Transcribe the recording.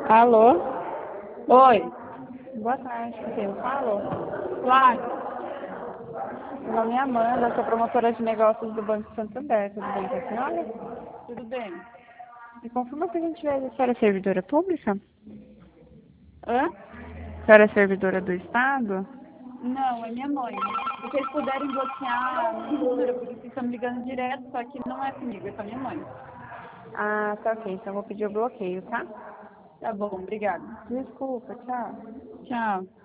Alô? Oi, Boa tarde, com quem eu falo? Flávio. Meu nome é Amanda, sou promotora de negócios do Banco Santander, tudo bem com a senhora? Tudo bem? Me confirma que a gente vai... A senhora é servidora pública? Hã? A senhora é servidora do Estado? Não, é minha mãe. Se vocês puderem bloquear no número, porque vocês estão me ligando direto, só que não é comigo, é com a minha mãe. Ah, tá ok, então eu vou pedir o bloqueio, tá? Tá bom, obrigada. Desculpa, tchau. Tchau.